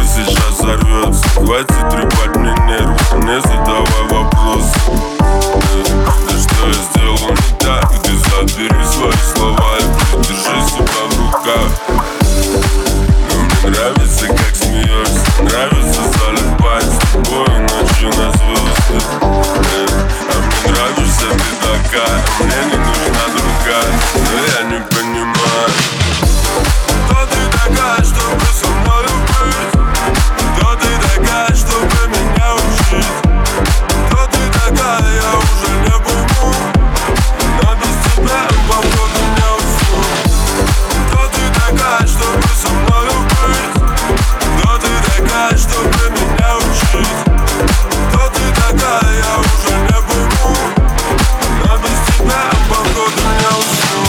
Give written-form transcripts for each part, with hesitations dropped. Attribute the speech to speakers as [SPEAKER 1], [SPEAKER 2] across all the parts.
[SPEAKER 1] сейчас взорвется. Хватит трепать мне нервы, не задавай вопросы. Да что я сделал не так? Ты забери свои слова и придержи себя в руках. Но мне нравится, как смеешься, нравится залипать с тобой ночью на звезды. А мне нравишься ты такая, мне не нужна другая. Но я не понимаю, кто ты такая, чтобы со мной быть? Кто ты такая, чтобы меня учить? Кто ты такая, я уже не пойму. Но без тебя походу не усну. Кто ты такая, чтобы со мной быть? Кто ты такая, чтобы меня учить? Кто ты такая, я уже не пойму. Но без тебя походу не усну.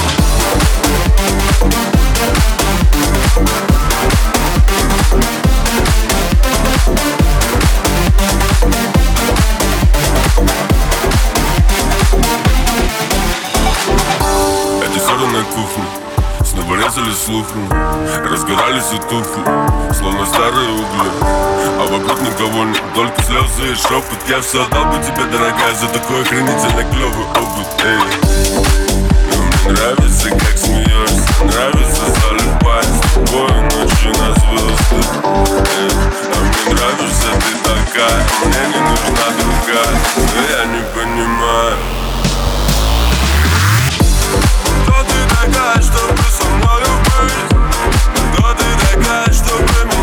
[SPEAKER 1] Эти ссоры на кухне снова резали слухом, разгорались и тухли, словно старые угли. А вокруг никого нет, только слезы и шепот. Я все отдал бы тебе, дорогая, за такой охренительно клевый опыт. Но мне нравится, как смеешься, нравится залипать с тобой ночью на звезды. А мне нравишься ты такая, мне не нужна другая. Но я не понимаю, кто ты такая, чтобы со мной быть? Кто ты такая, чтобы меня